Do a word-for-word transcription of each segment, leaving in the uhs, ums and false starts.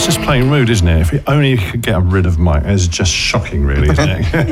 that's just plain rude, isn't it? If only you could get rid of Mike. It's just shocking, really, isn't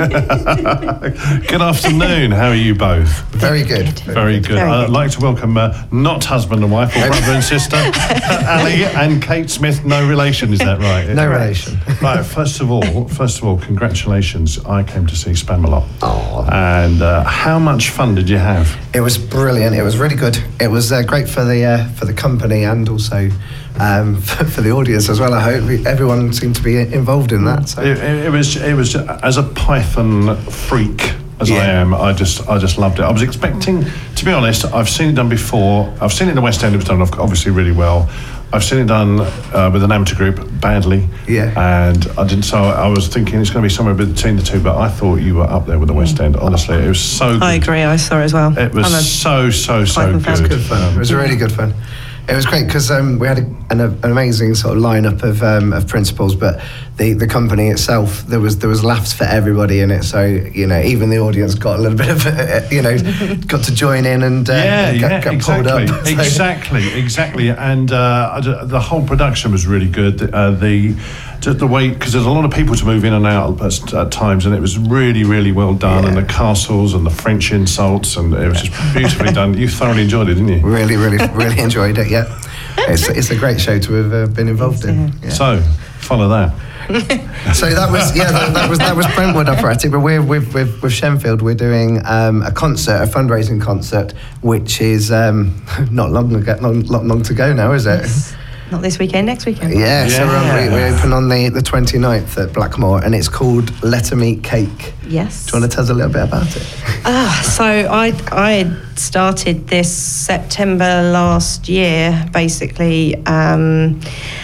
it? Good afternoon. How are you both? Very good. Very good. Very I'd good. like to welcome uh, not husband and wife, or brother and sister, Ali and Kate Smith. No relation, is that right? No relation. Right. First of all, first of all, congratulations. I came to see Spamalot. Oh. And uh, how much fun did you have? It was brilliant. It was really good. It was uh, great for the uh, for the company and also um, for, for the audience as well. I hope everyone seemed to be involved in that. So. It, it, it was. It was as a Python freak as Yeah. I am. I just. I just loved it. I was expecting, to be honest. I've seen it done before. I've seen it in the West End. It was done obviously really well. I've seen it done uh, with an amateur group badly. Yeah. And I didn't. So I was thinking it's going to be somewhere between the two. But I thought you were up there with the West End. Honestly, it was so good. I agree, I saw it as well. It was I'm a so so so Python fan. good. Good fun. It was really good fun. It was great because um, we had a, an, an amazing sort of lineup of um, of principals, but the, the company itself, there was there was laughs for everybody in it. So you know, even the audience got a little bit of uh, you know, got to join in and uh, yeah, get, yeah, get exactly, pulled up. So- exactly, exactly. And uh, I d- the whole production was really good. Uh, the just the way, because there's a lot of people to move in and out at, at times, and it was really, really well done. Yeah. And the castles and the French insults, and it was just beautifully done. You thoroughly enjoyed it, didn't you? Really, really, really enjoyed it. Yeah, it's it's a great show to have uh, been involved in. Yeah. So follow that. So that was yeah that, that was that was Brentwood Operatic, but we're with with, with Shenfield. We're doing um, a concert, a fundraising concert, which is um, not long ago, long, long long to go now, is it? Not this weekend, next weekend. Yeah, so we're on, Yeah. we, we open on the, the twenty-ninth at Blackmore, and it's called Let 'Em Eat Cake. Yes. Do you want to tell us a little bit about it? Ah, so I I started this September last year, basically. Um,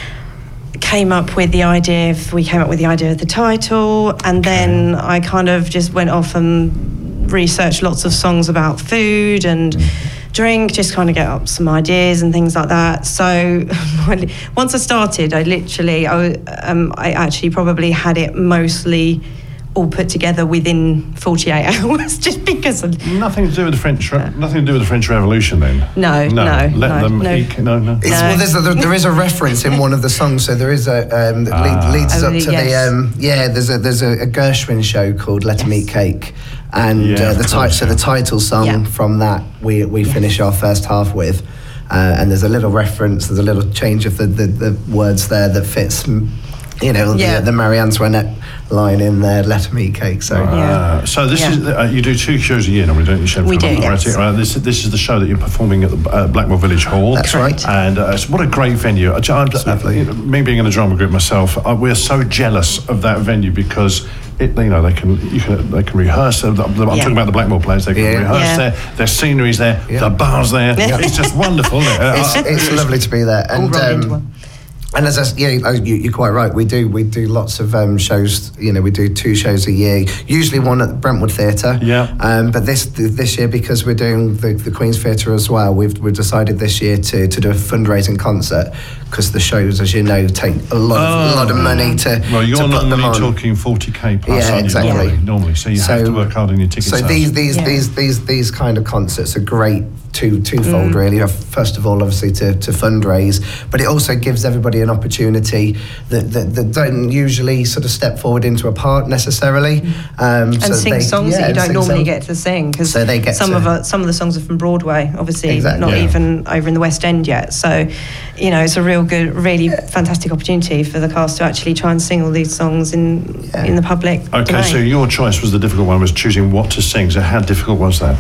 came up with the idea of, we came up with the idea of the title, and then I kind of just went off and researched lots of songs about food and drink, just kind of get up some ideas and things like that. So once I started, I literally, I, um, I actually probably had it mostly all put together within forty-eight hours, just because of... Nothing to do with the French. Re- nothing to do with the French Revolution, then. No, no, Let no, them no. eat. No, no. It's, No. well, there's a, there is a reference in one of the songs, so there is a um, that lead, Ah. leads us Oh, up to yes. the um, yeah. There's a there's a, a Gershwin show called Let 'Em Eat Cake, and Yeah, uh, the of ti- course, so yeah. the title song Yeah. from that we we finish our first half with, uh, and there's a little reference, there's a little change of the, the, the words there that fits, mm, you know, Yeah. the, the Marie Antoinette line in there, Let 'Em Eat Cake. So Uh, so this Yeah. is uh, you do two shows a year normally, don't you, Shenfield? We do, Operatic? yes. Uh, this this is the show that you're performing at the uh, Blackmore Village Hall. That's right. And uh, it's, what a great venue! I, I'm, lovely. uh, me being in a drama group myself, uh, we're so jealous of that venue because. It, you know, they can you can they can rehearse. I'm Yeah. talking about the Blackmore players. They can Yeah. rehearse Yeah. there. Their scenery's there. Yeah. The bar's there. Yeah. It's just wonderful, isn't it? Uh, it's, it's lovely to be there. All And rolled into um, one. and as I, s- yeah, oh, you, you're quite right. We do we do lots of um, shows. You know, we do two shows a year. Usually one at the Brentwood Theatre. Yeah. Um, but this this year, because we're doing the, the Queen's Theatre as well, we've we've decided this year to, to do a fundraising concert because the shows, as you know, take a lot of, a lot of money to Well, you're to put them normally on. talking forty k plus, Yeah, aren't you, exactly. normally, normally, so you have to work hard on your ticket So sales. these these Yeah. these these these kind of concerts are great two twofold Mm. really. First of all, obviously to, to fundraise, but it also gives everybody an opportunity that, that, that don't usually sort of step forward into a part necessarily, um, And so sing they- songs yeah, that you and don't sing normally songs. get to sing, because So they get some to- of uh, some of the songs are from Broadway, obviously, Exactly. not Yeah. even over in the West End yet. So, you know, it's a real good, really fantastic opportunity for the cast to actually try and sing all these songs in Yeah. in the public. Okay, domain. so your choice was the difficult one, was choosing what to sing. So how difficult was that?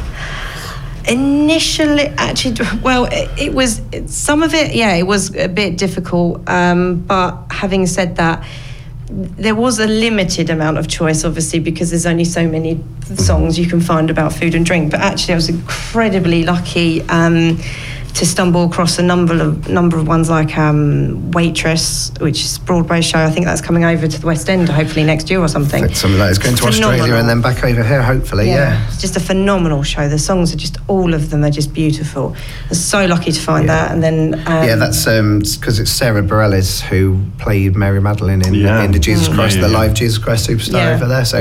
Initially, actually, well, it, it was some of it. Yeah, it was a bit difficult. Um, but having said that, there was a limited amount of choice, obviously, because there's only so many songs you can find about food and drink. But actually, I was incredibly lucky um, to stumble across a number of number of ones like um, Waitress, which is a Broadway show. I think that's coming over to the West End hopefully next year or something. I think something like it's going to Australia Phenomenal. and then back over here, hopefully. Yeah. It's just a phenomenal show. The songs are just, all of them are just beautiful. I was so lucky to find Yeah. that. And then um, Yeah, that's because it's Sarah Bareilles who played Mary Magdalene in, Yeah. in the Jesus Mm. Christ, Yeah, yeah, the yeah. live Jesus Christ Superstar Yeah. over there. So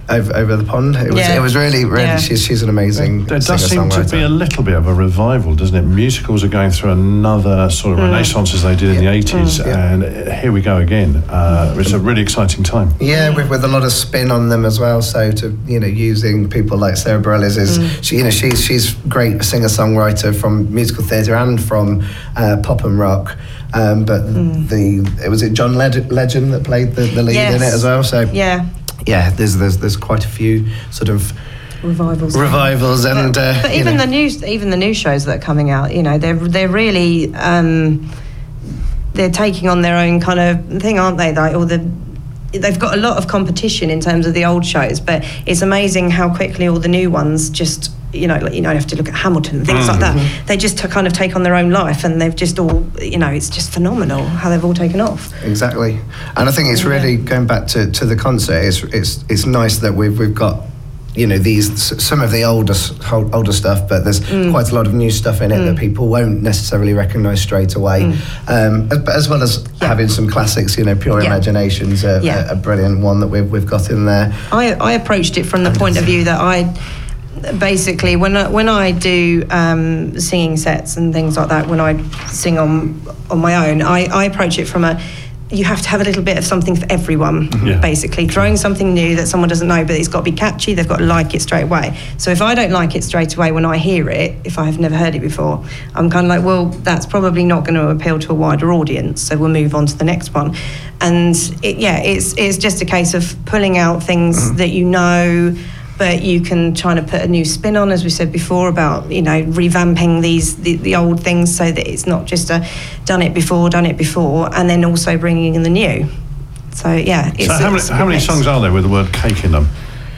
over, over the pond. It was Yeah. it was really really Yeah. she's she's an amazing There does seem to singer-songwriter. be a little bit of a revival, doesn't it? Musicals are going through another sort of Mm. renaissance as they did in Yeah. the eighties, Mm. Yeah. and uh, here we go again. Uh, it's a really exciting time. Yeah, with, with a lot of spin on them as well. So to you know, using people like Sarah Bareilles is she you know she's she's great singer songwriter from musical theatre and from uh, pop and rock. Um, but the it was it John Led- Legend that played the, the lead in it Yes. as well. So Yeah. yeah, there's there's there's quite a few sort of Revivals. revivals and. Uh, But you even know. the new, even the new shows that are coming out, you know, they're they're really um, they're taking on their own kind of thing, aren't they? Like all the, they've got a lot of competition in terms of the old shows, but it's amazing how quickly all the new ones just, you know, like, you know, you have to look at Hamilton and things like that. They just to kind of take on their own life, and they've just all, you know, it's just phenomenal how they've all taken off. Exactly, and I think it's really going back to, to the concert. It's it's it's nice that we've we've got, you know, these some of the older older stuff, but there's quite a lot of new stuff in it that people won't necessarily recognise straight away, um, as, as well as Yeah. having some classics. You know, Pure Yeah. Imagination's a, Yeah. a, a brilliant one that we've we've got in there. I, I approached it from the point of view that I basically when I, when I do um, singing sets and things like that, when I sing on on my own, I, I approach it from a, you have to have a little bit of something for everyone, Yeah. basically. Throwing something new that someone doesn't know, but it's got to be catchy, they've got to like it straight away. So if I don't like it straight away when I hear it, if I have never heard it before, I'm kind of like, well, that's probably not going to appeal to a wider audience, so we'll move on to the next one. And it, yeah, it's, it's just a case of pulling out things that you know, but you can try to put a new spin on, as we said before, about, you know, revamping these the, the old things so that it's not just a done it before, done it before, and then also bringing in the new. So yeah, it's, So how many, it's a how many mix. songs are there with the word cake in them?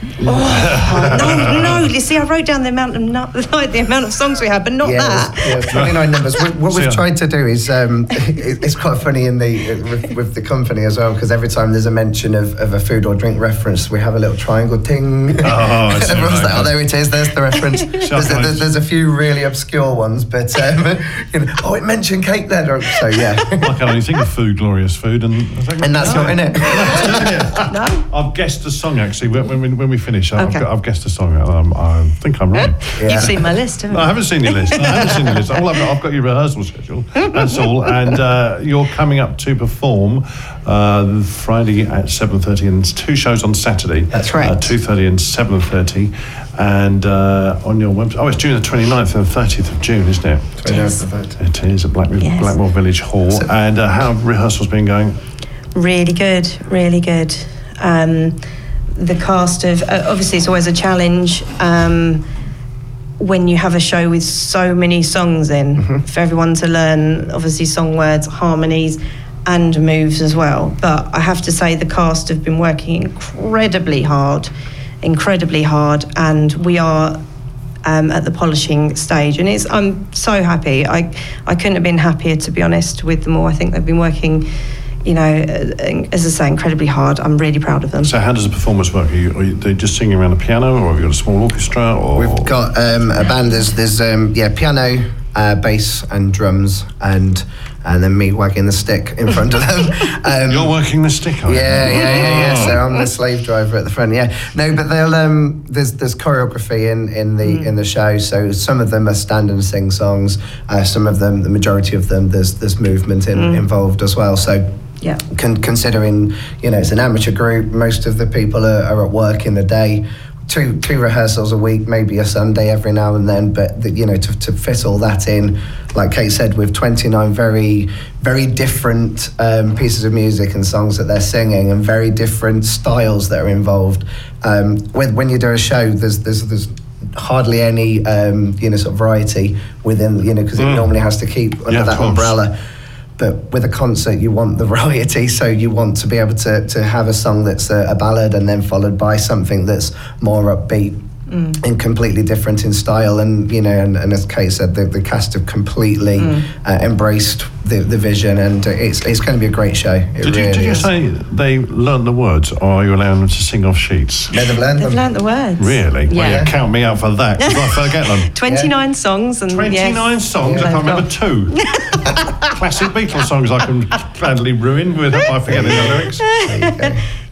Oh, no, no. You see, I wrote down the amount of nu- like the amount of songs we had, but not Yeah, that. there's- yeah, twenty-nine numbers. What, what So, we've yeah. tried to do is, um, it, it's quite funny in the with, with the company as well, because every time there's a mention of, of a food or drink reference, we have a little triangle ting. Oh, I see, Everyone's right, like, oh, right. there it is. There's the reference. there's, there's, there's a few really obscure ones, but um, you know, oh, it mentioned cake then. Or- So yeah, I can only think of food, glorious food, and I think, and that's no. not in it. No. I've guessed a song actually. When, when, we- when we finish, I've, Okay. got, I've guessed a song. Um, I think I'm right. Yeah. You've seen my list, haven't No, you? I haven't seen your list. I haven't seen your list. All I've, got, I've got your rehearsal schedule. That's all. And uh, you're coming up to perform uh, Friday at seven thirty, and it's two shows on Saturday. That's correct. Uh, two thirty and seven thirty. And uh, on your website, oh, it's June the twenty-ninth and the thirtieth of June, isn't it? It is at Blackmore, Yes. Blackmore Village Hall. So- and uh, how have rehearsals been going? Really good, really good. Um, the cast of uh, obviously it's always a challenge um, when you have a show with so many songs in for everyone to learn obviously song words, harmonies, and moves as well. But I have to say the cast have been working incredibly hard, incredibly hard, and we are um, at the polishing stage. And it's I'm so happy. I I couldn't have been happier, to be honest, with them all. I think they've been working, you know, uh, as I say, incredibly hard. I'm really proud of them. So how does the performance work? Are, you, are you, they just singing around a piano, or have you got a small orchestra? Or We've got um, a band. There's, there's um, yeah, piano, uh, bass, and drums, and and then me wagging the stick in front of them. Um, You're working the stick, are you? Yeah, yeah, yeah, yeah. So Oh. I'm the slave driver at the front. Yeah, no, but they'll um, there's there's choreography in in the in the show. So some of them are stand and sing songs. Uh, some of them, the majority of them, there's there's movement in, involved as well. So. Yeah. Con- considering, you know, it's an amateur group, most of the people are, are at work in the day. Two two rehearsals a week, maybe a Sunday every now and then, but the, you know, to, to fit all that in, like Kate said, with twenty-nine very very different um, pieces of music and songs that they're singing, and very different styles that are involved. Um, when when you do a show, there's there's there's hardly any um, you know sort of variety within, you know, because Mm. it normally has to keep under Yeah, of that course. umbrella. But with a concert, you want the variety, so you want to be able to, to have a song that's a, a ballad and then followed by something that's more upbeat and completely different in style. And, you know, and, and as Kate said, the, the cast have completely uh, embraced the, the vision, and it's it's going to be a great show. It Did you, really did you is. say they learned the words, or are you allowing them to sing off sheets? No, they've learned They've them. learnt the words. Really? Well, Yeah. you count me out for that, because I forget them. twenty-nine songs and twenty-nine yes. songs, I Yeah. can't remember two. Classic Beatles songs I can gladly ruin with by forgetting the lyrics. There you go.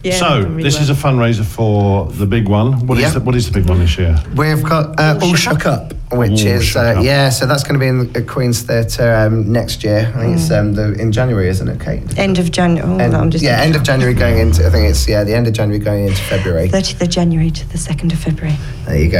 Yeah, so really this well. is a fundraiser for the big one. What is Yeah. the, what is the big one this year? We've got uh, All All Shook Shook Up, which All is Shook uh, Up. yeah. So that's going to be in the Queen's Theatre um, next year. I think it's um, the, in January, isn't it, Kate? End of January. Oh, End- no, I'm just yeah, end of January going into. I think it's yeah, the end of January going into February. thirtieth of January to the second of February. There you go.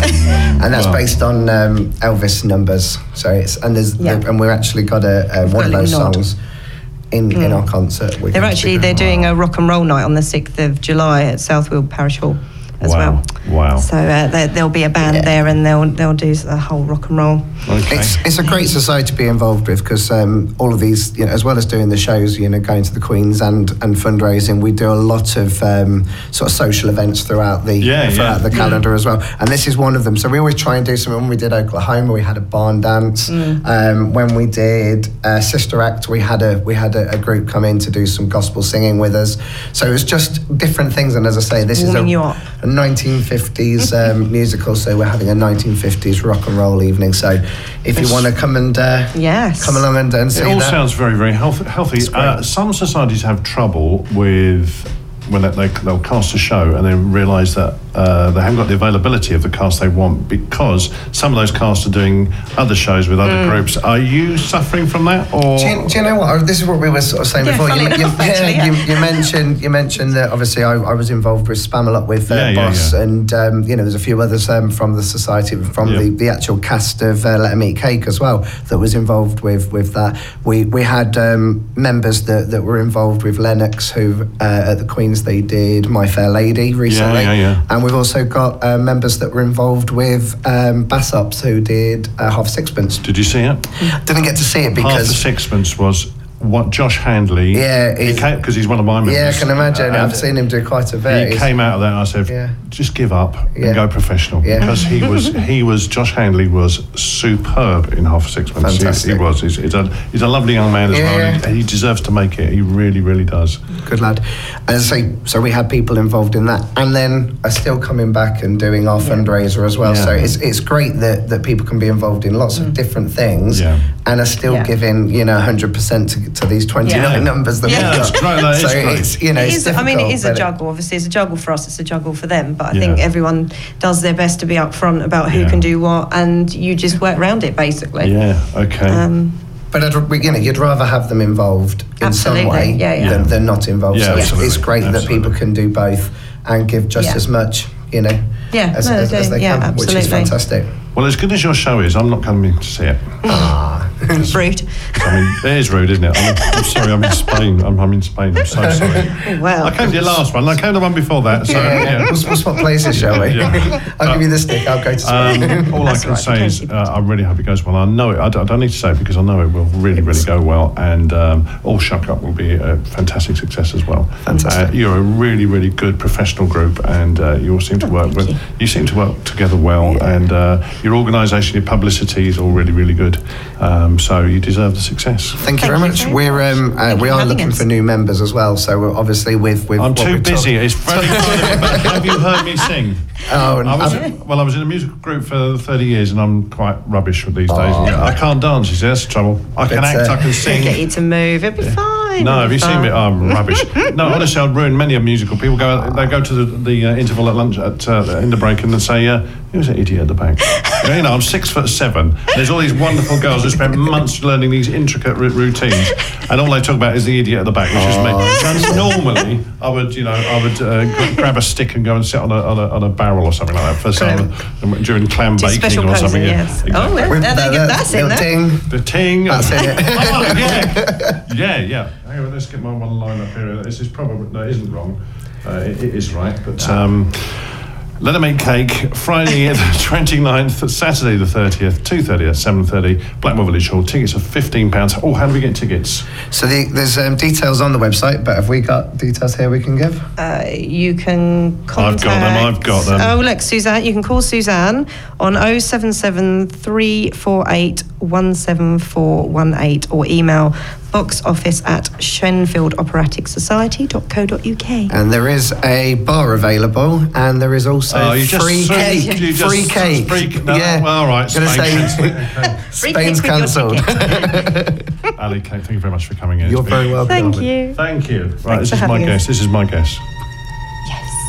And that's Wow. based on um, Elvis numbers. So it's and there's Yeah. and we're actually got a, a We've one got of a those little nod. songs in in our concert. We They're can actually stick they're around. doing a rock and roll night on the sixth of July at Southfield Parish Hall as Wow. well. Wow. So uh, there, there'll be a band Yeah. there, and they'll they'll do a whole rock and roll. Okay. It's it's a great society to be involved with because um, all of these, you know, as well as doing the shows, you know, going to the Queens and and fundraising, we do a lot of um, sort of social events throughout the Yeah, throughout yeah. the calendar as well. And this is one of them. So we always try and do something. When we did Oklahoma, we had a barn dance. Um, when we did uh, Sister Act, we had a we had a, a group come in to do some gospel singing with us. So it was just different things. And as I say, this Warming is you a, up. a nineteen fifties um, musical. So we're having a nineteen fifties rock and roll evening. So if you It's- want to come and uh, Yes. come along and, and see It all that. sounds very, very health- healthy. It's great. Uh, some societies have trouble with when they, they, they'll cast a show and then realise that uh, they haven't got the availability of the cast they want because some of those casts are doing other shows with other groups. Are you suffering from that? Or Do you, do you know what? Oh, This is what we were sort of saying Yeah, before. funny You, you, enough, actually, you, yeah. you mentioned you mentioned that obviously I, I was involved with Spam a lot with uh, Yeah, yeah, Boss, yeah. and um, you know there's a few others um, from the society, from Yeah. the, the actual cast of uh, Let 'Em Eat Cake as well that was involved with with that. We we had um, members that, that were involved with Lennox, who uh, at the Queens they did My Fair Lady recently, yeah, yeah. and we've also got uh, members that were involved with um, Bassops, who did uh, Half Sixpence. did you see it? Didn't get to see it Half a because. Sixpence was what Josh Handley. Yeah, he he's- came because he's one of my members. Yeah, I can imagine. Uh, I've seen him do quite a bit. He He's- came out of that and I said, Yeah. just give up Yeah. and go professional. Yeah. Because he was, he was, Josh Handley was superb in Half a Sixpence. He, Fantastic. he was. He's, he's, a, he's a lovely young man as Yeah. well. And he, he deserves to make it. He really, really does. Good lad. As I say, so we had people involved in that, and then are still coming back and doing our fundraiser as well. Yeah. So it's it's great that, that people can be involved in lots of different things, Yeah. and are still Yeah. giving you know one hundred percent to, to these twenty-nine Yeah. numbers that Yeah, we've that's got. great, that is so great. it's you know It it's is, I mean, it difficult, is a but juggle. Obviously, it's a juggle for us. It's a juggle for them. But I think Yeah. everyone does their best to be upfront about who Yeah. can do what, and you just work around it basically. Yeah, okay. Um, But I'd, you know, you'd rather have them involved in Absolutely, some way yeah, yeah. Than, than not involved. Yeah, so it's, absolutely, it's great that absolutely. people can do both and give just Yeah. as much, you know, Yeah, as, no, as, they as do. they Yeah, can, which is absolutely. fantastic. well, as good as your show is, I'm not coming to see it. Ah, rude. I mean, it is rude, isn't it? I'm, I'm sorry, I'm in Spain. I'm, I'm in Spain. I'm so sorry. Well, I came to your last one. I came to the one before that. So, yeah, yeah. We'll, we'll swap places, shall we? Yeah. I'll give you the stick. I'll go to Spain. Um, all That's I can right, say is totally. uh, I really hope it goes well. I know it. I don't, I don't need to say it because I know it will really, really go well. And um, All Shook Up will be a fantastic success as well. Fantastic. Uh, you're a really, really good professional group, and uh, you all seem to work thank with. you. You seem to work together well, and uh, your organisation, your publicity is all really, really good. Um, so you deserve the success. Thank you Thank very you much. very We're um, much. uh, Thank we you for are having looking us. for new members as well. So we're obviously with with I'm what too we're busy. talking- It's very funny. But have you heard me sing? Oh, I was, um, well, I was in a musical group for thirty years, and I'm quite rubbish with these days. Oh. I can't dance. You see, that's the trouble. I can It's, act. uh, I can Get sing. you to move. It'll be fine. No, it'll have be you seen fine. me? Oh, I'm rubbish. No, honestly, I'd ruin many a musical. People go, they go to the, the uh, interval at lunch at uh, in the break and they say, uh, "Who's that idiot at the back?" You know, I'm six foot seven. There's all these wonderful girls who spent months learning these intricate r- routines, and all they talk about is the idiot at the back, which is me. And normally, I would, you know, I would uh, g- grab a stick and go and sit on a, on a on a barrel or something like that for some during clam Do baking special or posing, something. yeah, yes. exactly. Oh, well, with there they the- go. That's in little there. ding. The ting. That's it. Oh, yeah. Yeah, yeah. Hang on, let's get my one line up here. This is probably, no, it isn't wrong. Uh, it, it is right, but um, Let 'Em Eat Cake, Friday the twenty-ninth, Saturday the thirtieth, two thirty at seven thirty, Blackmore Village Hall. Tickets are fifteen pounds. Oh, how do we get tickets? So the, there's um, details on the website, but have we got details here we can give? Uh, you can contact... got them, I've got them. Oh, look, Suzanne, you can call Suzanne on oh seven seven, three four eight, one seven four one eight or email box office at shenfield operatic society dot co dot uk. And there is a bar available, and there is also Oh, you just free threw- cake. you just- free cake. free- no, yeah. well, all right, Gonna Spain say cancelled. Free Spain's cake with your cancelled. Ali, thank you very much for coming in. You're It's been very welcome. Thank lovely. you. Thank you. Right, Thanks this for is my having us. guest. This is my guest.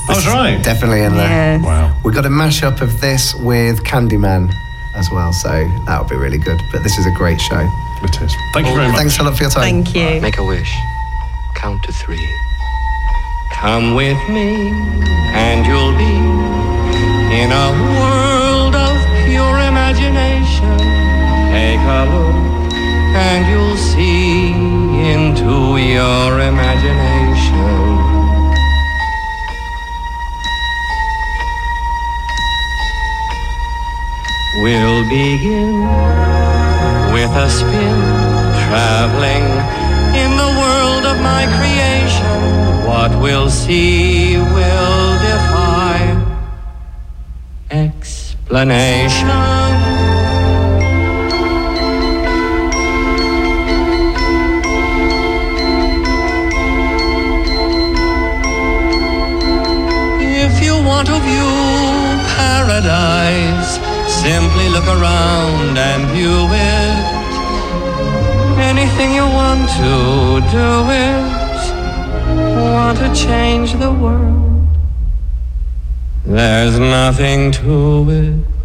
I was right. Definitely in there. Yeah. Wow. We've got a mashup of this with Candyman as well, so that'll be really good. But this is a great show. It is. Thank you very much. Thanks a lot for your time. Thank you. Make a wish. Count to three. Come with me, and you'll be in a world of pure imagination. Take a look, and you'll see into your imagination. We'll begin with a spin, traveling in the world of my creation. What we'll see will defy explanation. If you want to view paradise, simply look around and view it. Anything you want to do it. Want to change the world. There's nothing to it.